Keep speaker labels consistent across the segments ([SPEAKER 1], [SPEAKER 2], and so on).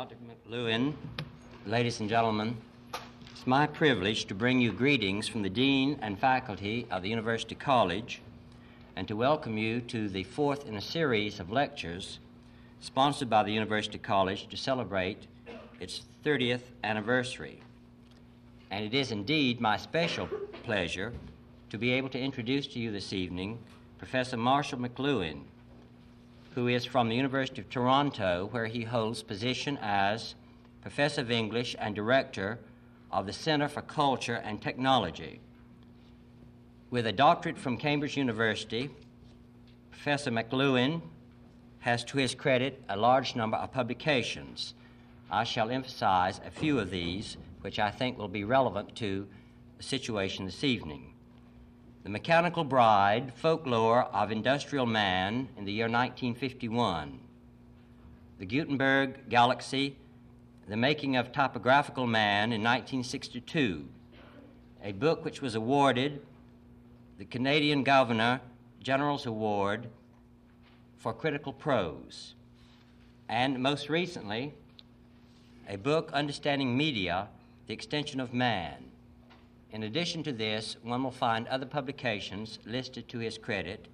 [SPEAKER 1] Dr. McLuhan, ladies and gentlemen, it's my privilege to bring you greetings from the Dean and faculty of the University College and to welcome you to the fourth in a series of lectures sponsored by the University College to celebrate its 30th anniversary. And it is indeed my special pleasure to be able to introduce to you this evening Professor Marshall McLuhan, who is from the University of Toronto, where he holds position as Professor of English and Director of the Center for Culture and Technology. With a doctorate from Cambridge University, Professor McLuhan has to his credit a large number of publications. I shall emphasize a few of these, which I think will be relevant to the situation this evening. The Mechanical Bride, Folklore of Industrial Man in the year 1951. The Gutenberg Galaxy, The Making of Typographical Man in 1962, a book which was awarded the Canadian Governor General's Award for Critical Prose. And most recently, a book, Understanding Media, The Extension of Man. In addition to this, one will find other publications listed to his credit,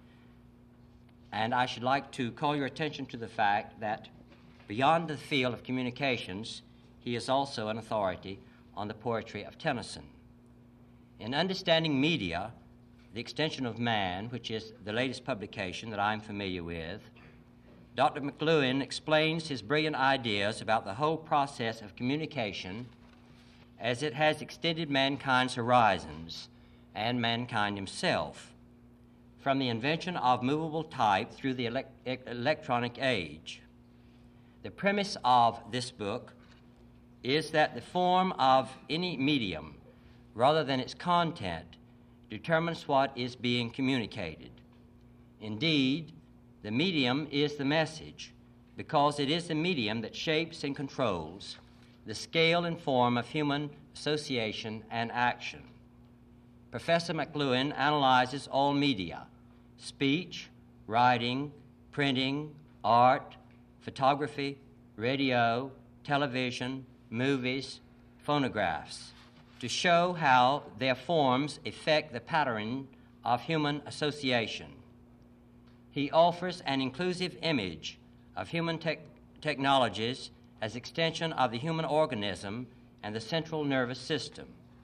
[SPEAKER 1] and I should like to call your attention to the fact that beyond the field of communications, he is also an authority on the poetry of Tennyson. In Understanding Media, The Extension of Man, which is the latest publication that I'm familiar with, Dr. McLuhan explains his brilliant ideas about the whole process of communication as it has extended mankind's horizons and mankind himself, from the invention of movable type through the electronic age. The premise of this book is that the form of any medium, rather than its content, determines what is being communicated. Indeed, the medium is the message, because it is the medium that shapes and controls the scale and form of human association and action. Professor McLuhan analyzes all media: speech, writing, printing, art, photography, radio, television, movies, phonographs, to show how their forms affect the pattern of human association. He offers an inclusive image of human technologies as extension of the human organism and the central nervous system.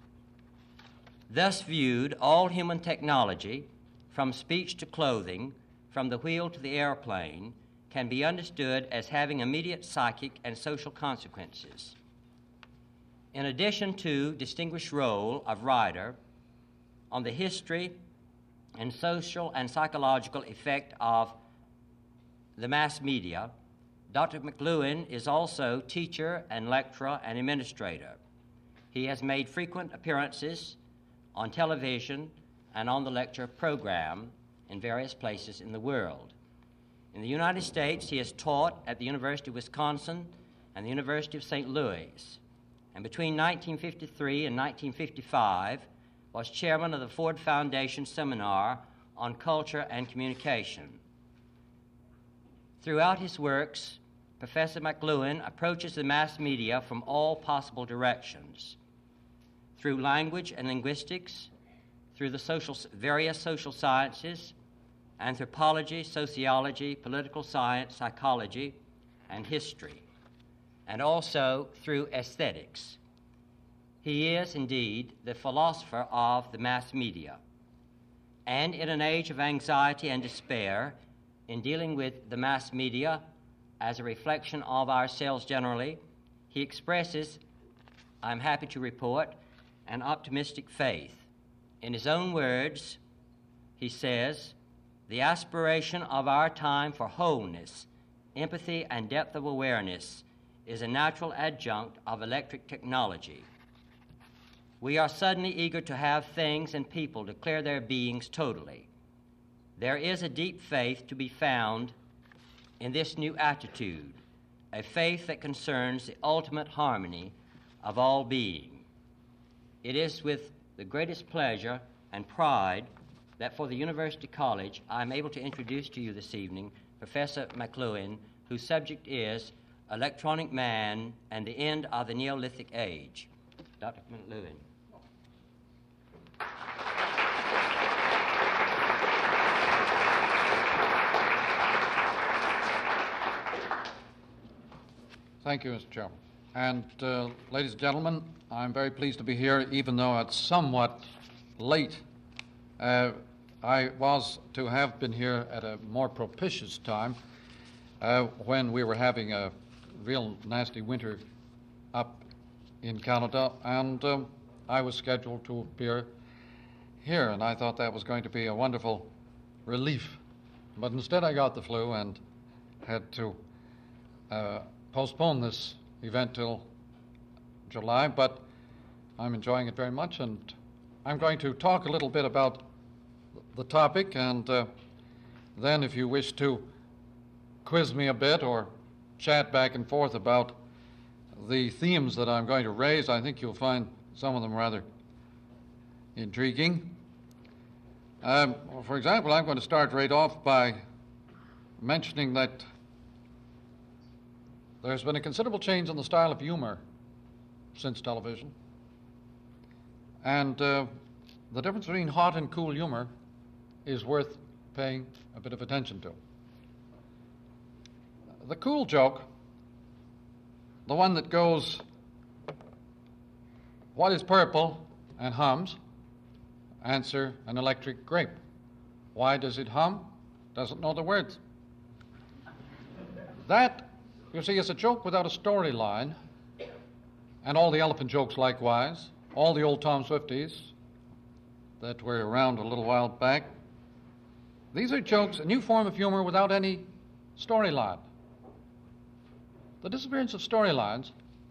[SPEAKER 1] Thus viewed, all human technology, from speech to clothing, from the wheel to the airplane, can be understood as having immediate psychic and social consequences. In addition to distinguished role of writer on the history and social and psychological effect of the mass media, Dr. McLuhan is also teacher and lecturer and administrator. He has made frequent appearances on television and on the lecture program in various places in the world. In the United States, he has taught at the University of Wisconsin and the University of St. Louis, and between 1953 and 1955 was chairman of the Ford Foundation Seminar on Culture and Communication. Throughout his works, Professor McLuhan approaches the mass media from all possible directions, through language and linguistics, through the various social sciences, anthropology, sociology, political science, psychology, and history, and also through aesthetics. He is indeed the philosopher of the mass media, and in an age of anxiety and despair, in dealing with the mass media as a reflection of ourselves generally, he expresses, I'm happy to report, an optimistic faith. In his own words, he says, the aspiration of our time for wholeness, empathy, and depth of awareness is a natural adjunct of electric technology. We are suddenly eager to have things and people declare their beings totally. There is a deep faith to be found in this new attitude, a faith that concerns the ultimate harmony of all being. It is with the greatest pleasure and pride that for the University College, I'm able to introduce to you this evening Professor McLuhan, whose subject is Electronic Man, and the End of the Neolithic Age. Dr. McLuhan.
[SPEAKER 2] Thank you, Mr. Chairman. And ladies and gentlemen, I'm very pleased to be here, even though it's somewhat late. I was to have been here at a more propitious time when we were having a real nasty winter up in Canada, and I was scheduled to appear here, and I thought that was going to be a wonderful relief. But instead I got the flu and had to postpone this event till July, but I'm enjoying it very much, and I'm going to talk a little bit about the topic, and then if you wish to quiz me a bit or chat back and forth about the themes that I'm going to raise, I think you'll find some of them rather intriguing. For example, I'm going to start right off by mentioning that there's been a considerable change in the style of humor since television, and the difference between hot and cool humor is worth paying a bit of attention to. The cool joke, the one that goes, "What is purple?" and hums. Answer, an electric grape. Why does it hum? Doesn't know the words. That, you see, is a joke without a storyline, and all the elephant jokes likewise, all the old Tom Swifties that were around a little while back. These are jokes, a new form of humor without any storyline. The disappearance of storylines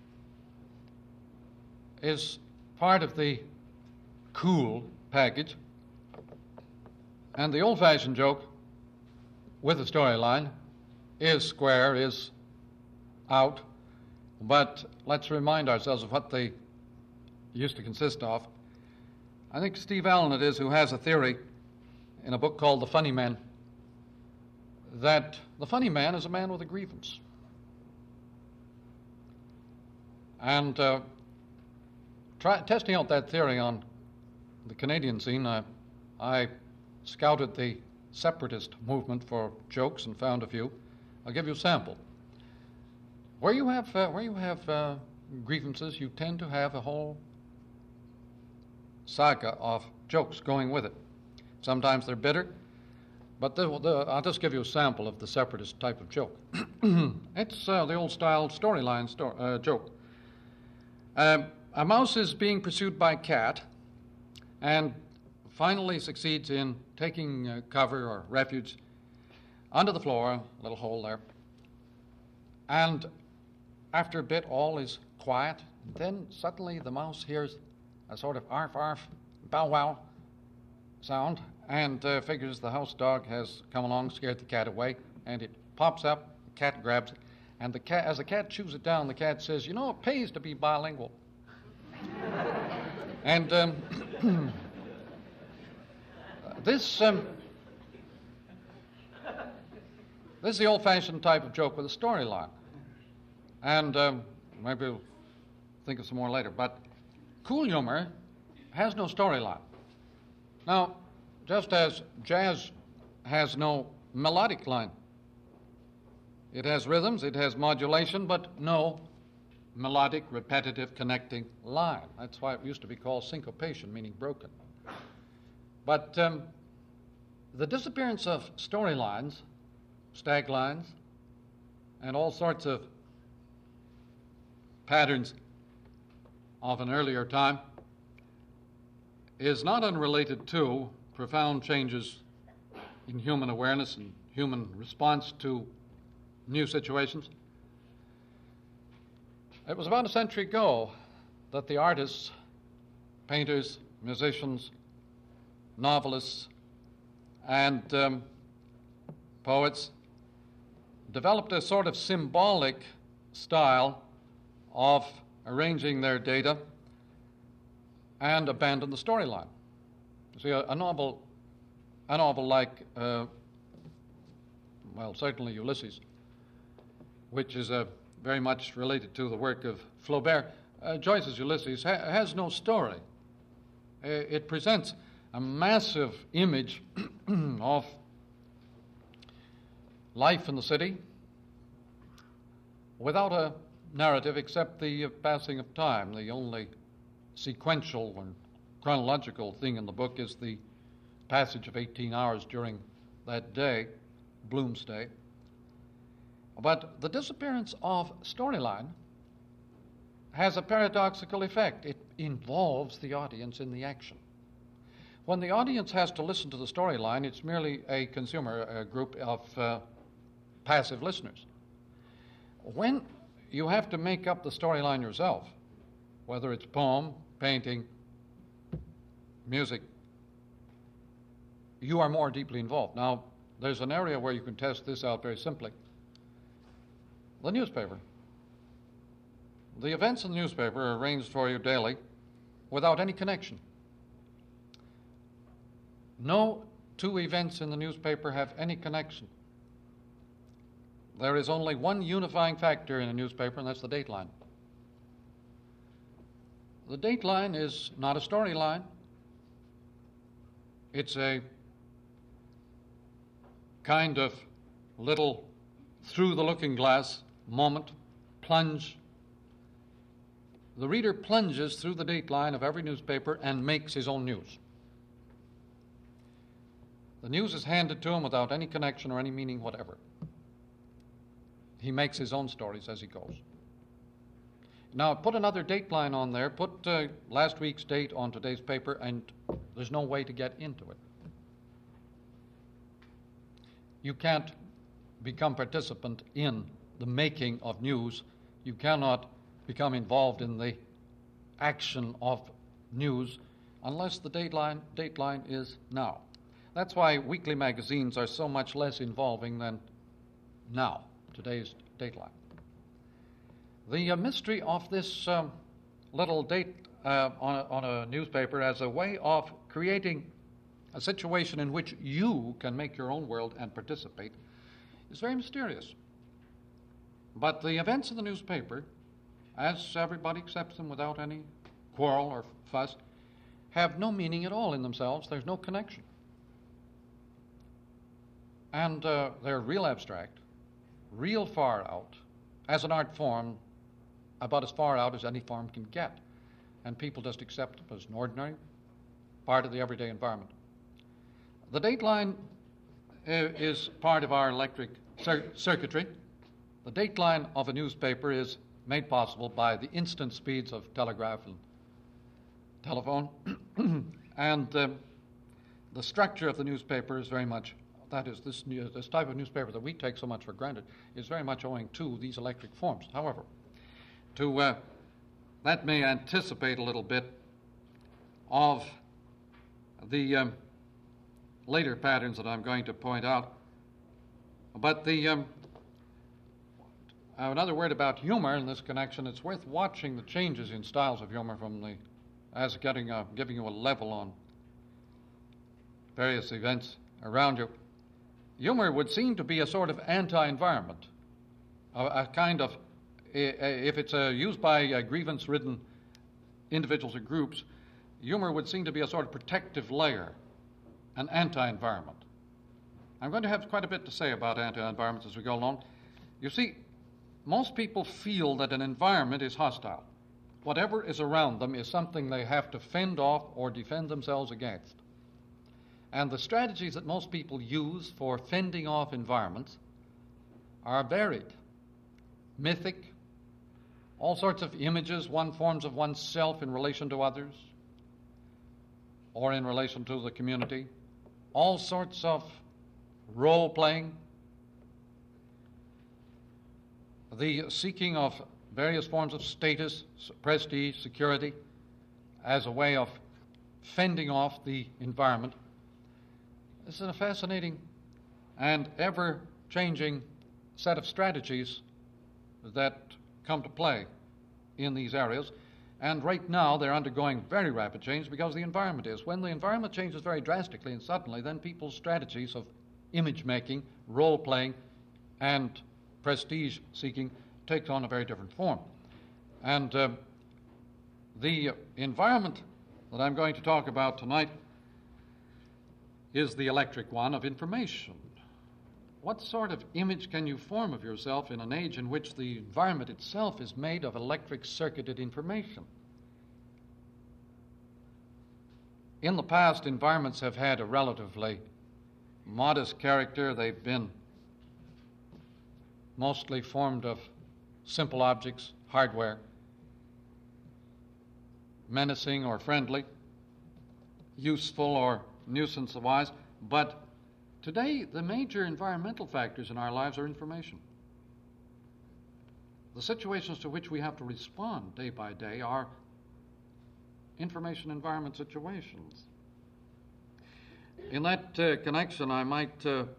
[SPEAKER 2] is part of the cool package, and the old-fashioned joke with a storyline is square, is out, but let's remind ourselves of what they used to consist of. I think Steve Allen it is who has a theory in a book called The Funny Man, that the funny man is a man with a grievance. And testing out that theory on the Canadian scene, I scouted the separatist movement for jokes and found a few. I'll give you a sample. Where you have grievances, you tend to have a whole saga of jokes going with it. Sometimes they're bitter, but I'll just give you a sample of the separatist type of joke. It's the old-style storyline joke. A mouse is being pursued by a cat and finally succeeds in taking cover or refuge under the floor, a little hole there. And after a bit, all is quiet. Then suddenly the mouse hears a sort of arf, arf, bow wow sound, and figures the house dog has come along, scared the cat away, and it pops up, the cat grabs it, and the cat, as the cat chews it down, the cat says, "You know, it pays to be bilingual." And this is the old-fashioned type of joke with a storyline. And maybe we'll think of some more later. But cool humor has no storyline. Now, just as jazz has no melodic line, it has rhythms, it has modulation, but no melodic, repetitive, connecting line. That's why it used to be called syncopation, meaning broken. But the disappearance of storylines, stag lines, and all sorts of patterns of an earlier time is not unrelated to profound changes in human awareness and human response to new situations. It was about a century ago that the artists, painters, musicians, novelists, and poets developed a sort of symbolic style of arranging their data and abandoned the storyline. You see, a novel like, well, certainly Ulysses, which is a very much related to the work of Flaubert. Joyce's Ulysses has no story. It presents a massive image of life in the city without a narrative except the passing of time. The only sequential and chronological thing in the book is the passage of 18 hours during that day, Bloomsday. But the disappearance of storyline has a paradoxical effect. It involves the audience in the action. When the audience has to listen to the storyline, it's merely a consumer group of passive listeners. When you have to make up the storyline yourself, whether it's poem, painting, music, you are more deeply involved. Now, there's an area where you can test this out very simply. The newspaper. The events in the newspaper are arranged for you daily without any connection. No two events in the newspaper have any connection. There is only one unifying factor in a newspaper, and that's the dateline. The dateline is not a storyline. It's a kind of little through-the-looking-glass moment, plunge. The reader plunges through the dateline of every newspaper and makes his own news. The news is handed to him without any connection or any meaning whatever. He makes his own stories as he goes. Now, put another dateline on there, put last week's date on today's paper, and there's no way to get into it. You can't become participant in the making of news. You cannot become involved in the action of news unless the dateline is now. That's why weekly magazines are so much less involving than now, today's dateline. The mystery of this little date on a newspaper as a way of creating a situation in which you can make your own world and participate is very mysterious. But the events of the newspaper, as everybody accepts them without any quarrel or fuss, have no meaning at all in themselves. There's no connection. And they're real abstract, real far out, as an art form, about as far out as any form can get. And people just accept them as an ordinary part of the everyday environment. The dateline is part of our electric circuitry. The dateline of a newspaper is made possible by the instant speeds of telegraph and telephone. And the structure of the newspaper is very much, that is, this type of newspaper that we take so much for granted is very much owing to these electric forms. However, that may anticipate a little bit of the later patterns that I'm going to point out. But another word about humor in this connection, it's worth watching the changes in styles of humor from giving you a level on various events around you. Humor would seem to be a sort of anti-environment, a kind of, if it's used by grievance-ridden individuals or groups, humor would seem to be a sort of protective layer, an anti-environment. I'm going to have quite a bit to say about anti-environments as we go along. You see, most people feel that an environment is hostile. Whatever is around them is something they have to fend off or defend themselves against. And the strategies that most people use for fending off environments are varied, mythic, all sorts of images one forms of oneself in relation to others or in relation to the community, all sorts of role-playing, the seeking of various forms of status, prestige, security, as a way of fending off the environment. This is a fascinating and ever-changing set of strategies that come to play in these areas. And right now, they're undergoing very rapid change because the environment is. When the environment changes very drastically and suddenly, then people's strategies of image-making, role-playing, and prestige-seeking takes on a very different form. And the environment that I'm going to talk about tonight is the electric one of information. What sort of image can you form of yourself in an age in which the environment itself is made of electric circuited information? In the past, environments have had a relatively modest character. They've been mostly formed of simple objects, hardware, menacing or friendly, useful or nuisance-wise. But today, the major environmental factors in our lives are information. The situations to which we have to respond day by day are information environment situations. In that connection, I might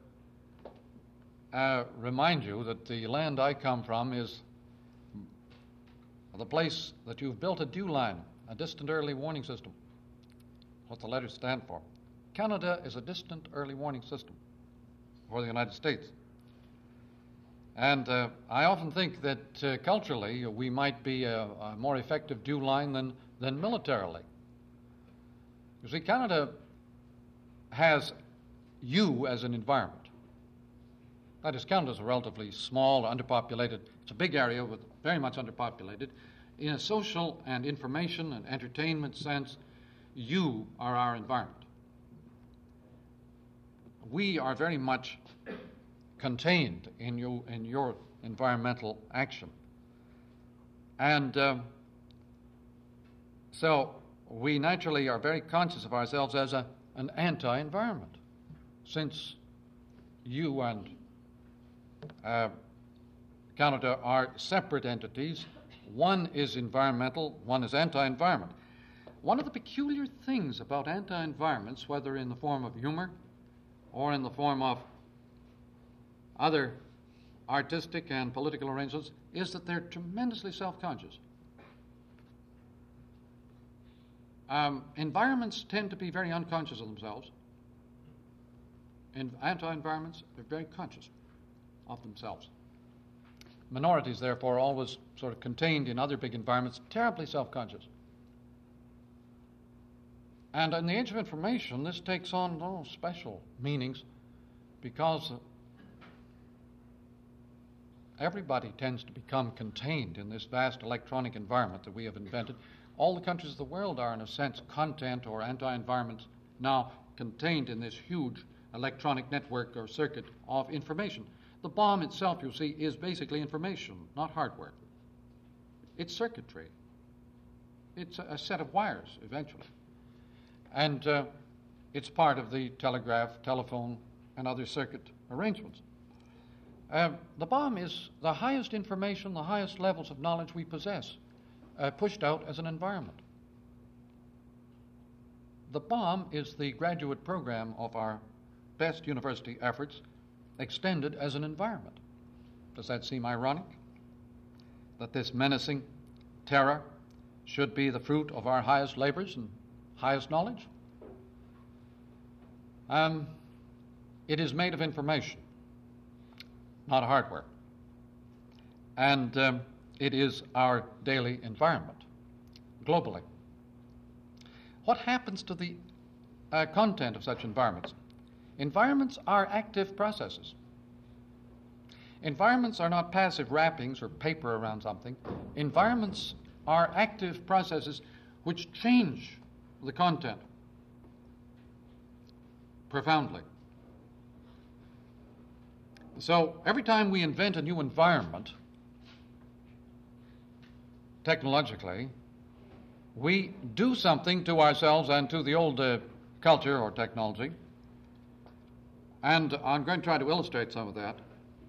[SPEAKER 2] remind you that the land I come from is the place that you've built a DEW line, a distant early warning system. What the letters stand for. Canada is a distant early warning system for the United States. And I often think that culturally we might be a more effective DEW line than militarily. You see, Canada has you as an environment. That is, Canada is a relatively small, underpopulated, it's a big area with very much underpopulated. In a social and information and entertainment sense, you are our environment. We are very much contained in your environmental action. And so we naturally are very conscious of ourselves as an anti-environment, since you and Canada are separate entities. One is environmental, one is anti-environment. One of the peculiar things about anti-environments, whether in the form of humor or in the form of other artistic and political arrangements, is that they're tremendously self-conscious. Environments tend to be very unconscious of themselves. In anti-environments, they're very conscious of themselves. Minorities, therefore, always sort of contained in other big environments, terribly self-conscious. And in the age of information, this takes on special meanings, because everybody tends to become contained in this vast electronic environment that we have invented. All the countries of the world are, in a sense, content or anti-environments now contained in this huge electronic network or circuit of information. The bomb itself, you see, is basically information, not hardware. It's circuitry. It's a set of wires, eventually. And it's part of the telegraph, telephone, and other circuit arrangements. The bomb is the highest information, the highest levels of knowledge we possess, pushed out as an environment. The bomb is the graduate program of our best university efforts, extended as an environment. Does that seem ironic? That this menacing terror should be the fruit of our highest labors and highest knowledge? It is made of information, not hardware. And it is our daily environment, globally. What happens to the content of such environments? Environments are active processes. Environments are not passive wrappings or paper around something. Environments are active processes which change the content profoundly. So every time we invent a new environment, technologically, we do something to ourselves and to the old culture or technology. And I'm going to try to illustrate some of that.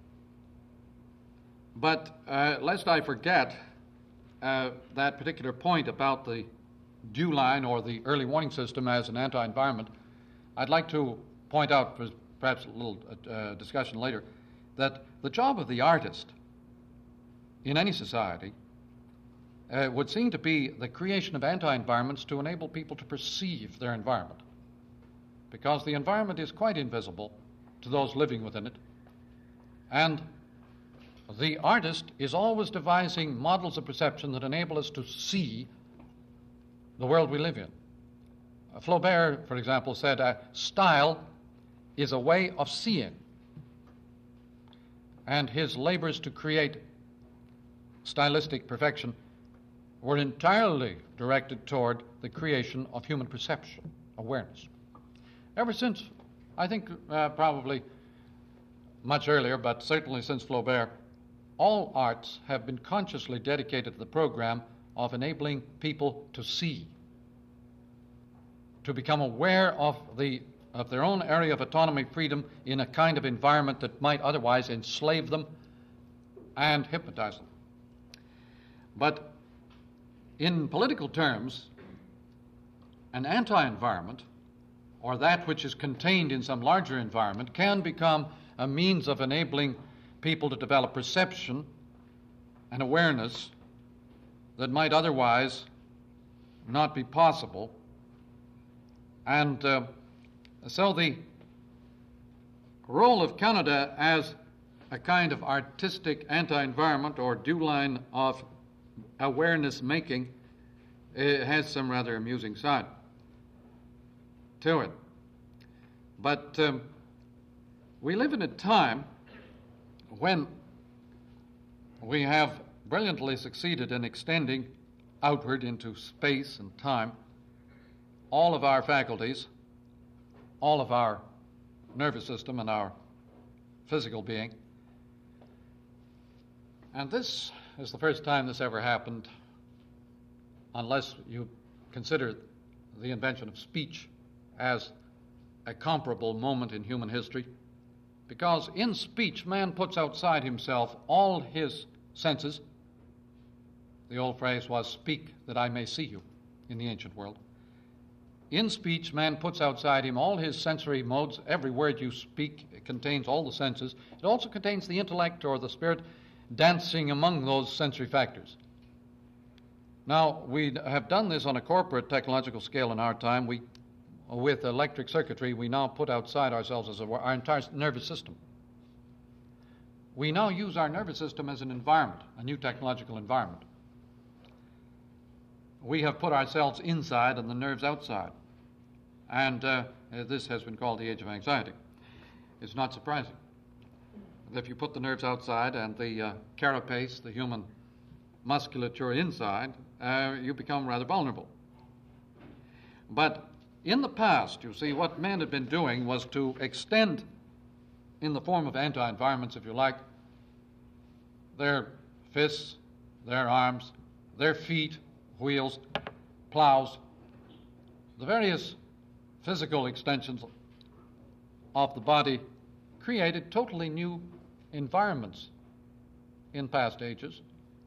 [SPEAKER 2] But lest I forget that particular point about the DEW line or the early warning system as an anti-environment, I'd like to point out, for perhaps a little discussion later, that the job of the artist in any society would seem to be the creation of anti-environments to enable people to perceive their environment. Because the environment is quite invisible to those living within it. And the artist is always devising models of perception that enable us to see the world we live in. Flaubert, for example, said style is a way of seeing, and his labors to create stylistic perfection were entirely directed toward the creation of human perception, awareness. Ever since, I think probably much earlier, but certainly since Flaubert, all arts have been consciously dedicated to the program of enabling people to see, to become aware of their own area of autonomy, freedom in a kind of environment that might otherwise enslave them and hypnotize them. But in political terms, an anti-environment, or that which is contained in some larger environment, can become a means of enabling people to develop perception and awareness that might otherwise not be possible. And so the role of Canada as a kind of artistic anti-environment or dew line of awareness making has some rather amusing side to it. But we live in a time when we have brilliantly succeeded in extending outward into space and time all of our faculties, all of our nervous system and our physical being. And this is the first time this ever happened, unless you consider the invention of speech as a comparable moment in human history, because in speech man puts outside himself all his senses. The old phrase was, "Speak that I may see you," in the ancient world. In speech, man puts outside him all his sensory modes. Every word you speak contains all the senses. It also contains the intellect or the spirit dancing among those sensory factors. Now, we have done this on a corporate technological scale in our time. With electric circuitry, we now put outside ourselves as our entire nervous system. We now use our nervous system as an environment, a new technological environment. We have put ourselves inside and the nerves outside. And this has been called the age of anxiety. It's not surprising. If you put the nerves outside and the carapace, the human musculature inside, you become rather vulnerable. But in the past, you see, what men had been doing was to extend, in the form of anti-environments, if you like, their fists, their arms, their feet, wheels, plows, the various physical extensions of the body created totally new environments in past ages.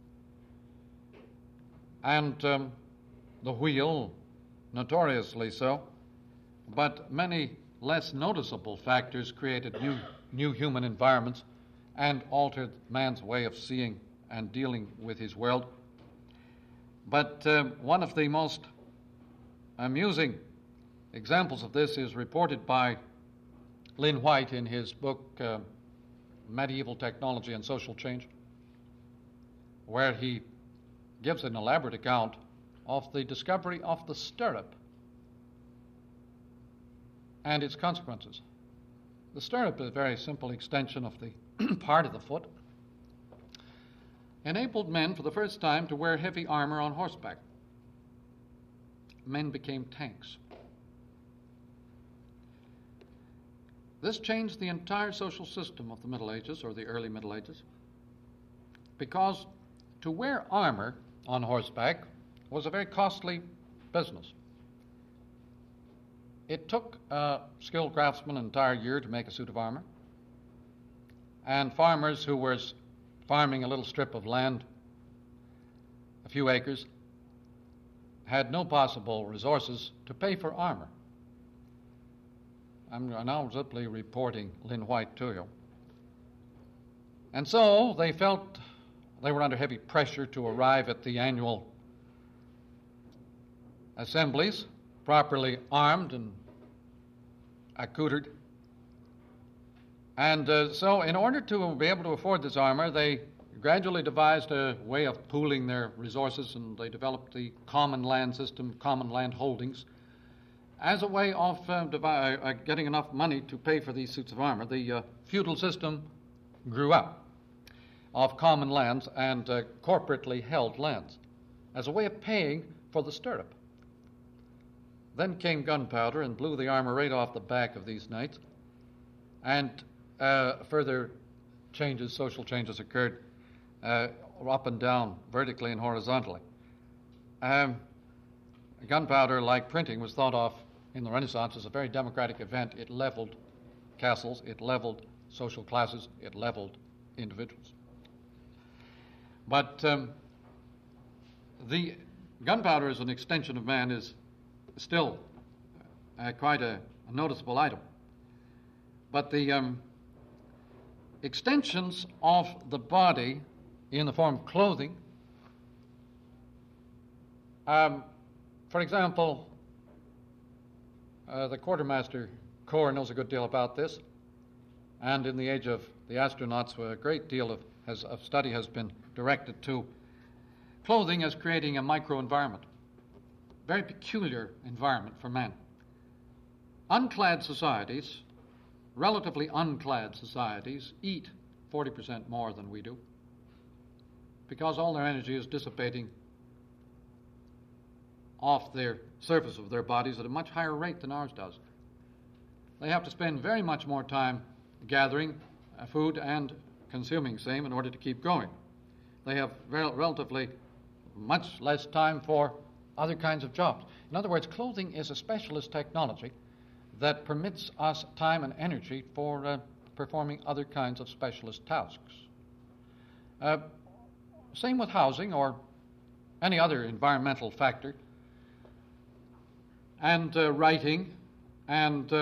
[SPEAKER 2] And the wheel, notoriously so, but many less noticeable factors created new human environments and altered man's way of seeing and dealing with his world. But one of the most amusing examples of this is reported by Lynn White in his book, Medieval Technology and Social Change, where he gives an elaborate account of the discovery of the stirrup and its consequences. The stirrup is a very simple extension of the part of the foot, enabled men for the first time to wear heavy armor on horseback. Men became tanks. This changed the entire social system of the Middle Ages, or the early Middle Ages, because to wear armor on horseback was a very costly business. It took a skilled craftsman an entire year to make a suit of armor, and farmers who were farming a little strip of land, a few acres, had no possible resources to pay for armor. I'm now simply reporting Lynn White to you. And so they felt they were under heavy pressure to arrive at the annual assemblies, properly armed and accoutred, And so in order to be able to afford this armor, they gradually devised a way of pooling their resources, and they developed the common land system, common land holdings, as a way of getting enough money to pay for these suits of armor. The feudal system grew up of common lands and corporately held lands as a way of paying for the stirrup. Then came gunpowder and blew the armor right off the back of these knights, and further changes, social changes occurred up and down, vertically and horizontally. Gunpowder, like printing, was thought of in the Renaissance as a very democratic event. It leveled castles, it leveled social classes, it leveled individuals. But the gunpowder as an extension of man is still quite a noticeable item. But the extensions of the body in the form of clothing, for example, the Quartermaster Corps knows a good deal about this, and in the age of the astronauts, a great deal of study has been directed to clothing as creating a microenvironment, very peculiar environment for man. Unclad societies, relatively unclad societies, eat 40% more than we do because all their energy is dissipating off their surface of their bodies at a much higher rate than ours does. They have to spend very much more time gathering food and consuming same in order to keep going. They have relatively much less time for other kinds of jobs. In other words, clothing is a specialist technology that permits us time and energy for performing other kinds of specialist tasks. Same with housing or any other environmental factor. And writing and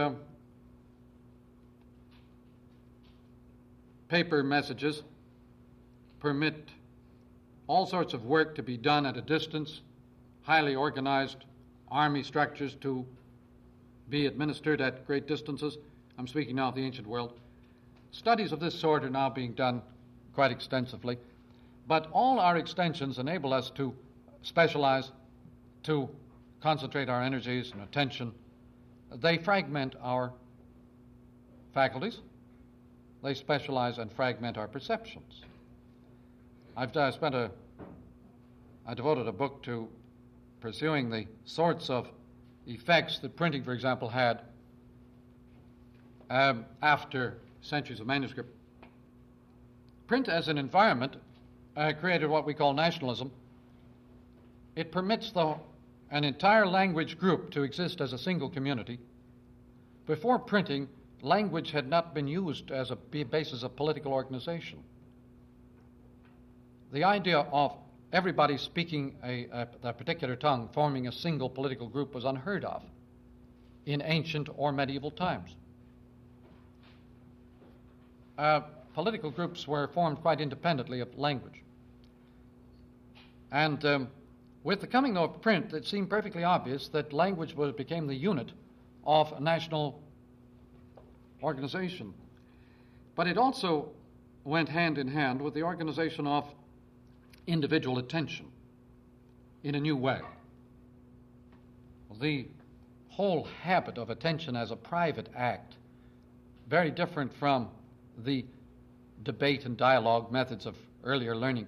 [SPEAKER 2] paper messages permit all sorts of work to be done at a distance, highly organized army structures to be administered at great distances. I'm speaking now of the ancient world. Studies of this sort are now being done quite extensively, but all our extensions enable us to specialize, to concentrate our energies and attention. They fragment our faculties. They specialize and fragment our perceptions. I devoted a book to pursuing the sorts of effects that printing, for example, had after centuries of manuscript. Print as an environment created what we call nationalism. It permits an entire language group to exist as a single community. Before printing, language had not been used as a basis of political organization. The idea of everybody speaking a particular tongue, forming a single political group, was unheard of in ancient or medieval times. Political groups were formed quite independently of language. And with the coming of print, it seemed perfectly obvious that language became the unit of a national organization. But it also went hand in hand with the organization of individual attention in a new way. The whole habit of attention as a private act, very different from the debate and dialogue methods of earlier learning,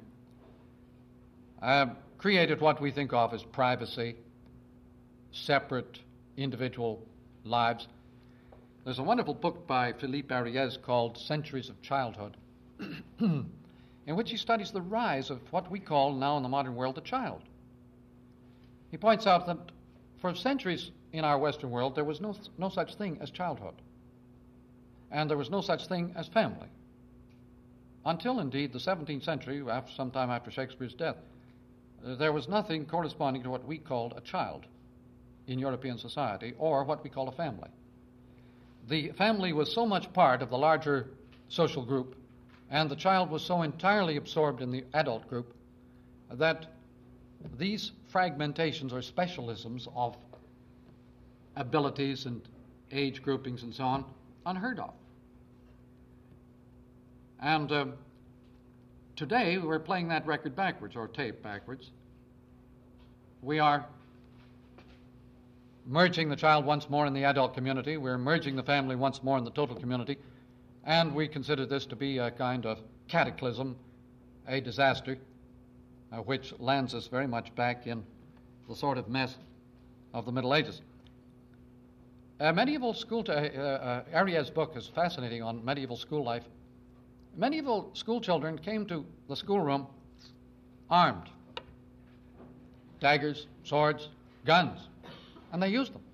[SPEAKER 2] created what we think of as privacy, separate individual lives. There's a wonderful book by Philippe Ariès called Centuries of Childhood, in which he studies the rise of what we call now in the modern world the child. He points out that for centuries in our Western world there was no such thing as childhood, and there was no such thing as family, until indeed the 17th century, sometime after Shakespeare's death. There was nothing corresponding to what we called a child in European society, or what we call a family. The family was so much part of the larger social group, and the child was so entirely absorbed in the adult group, that these fragmentations or specialisms of abilities and age groupings and so on, unheard of. And today we're playing that record backwards, or tape backwards. We are merging the child once more in the adult community. We're merging the family once more in the total community. And we consider this to be a kind of cataclysm, a disaster, which lands us very much back in the sort of mess of the Middle Ages. Medieval school, Ariè's book is fascinating on medieval school life. Medieval school children came to the schoolroom armed. Daggers, swords, guns, and they used them.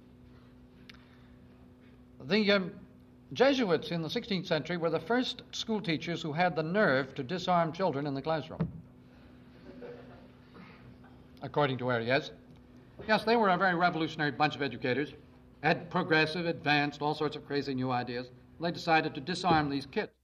[SPEAKER 2] The Jesuits in the 16th century were the first school teachers who had the nerve to disarm children in the classroom, according to Ariès. Yes, they were a very revolutionary bunch of educators, progressive, advanced, all sorts of crazy new ideas. They decided to disarm these kids.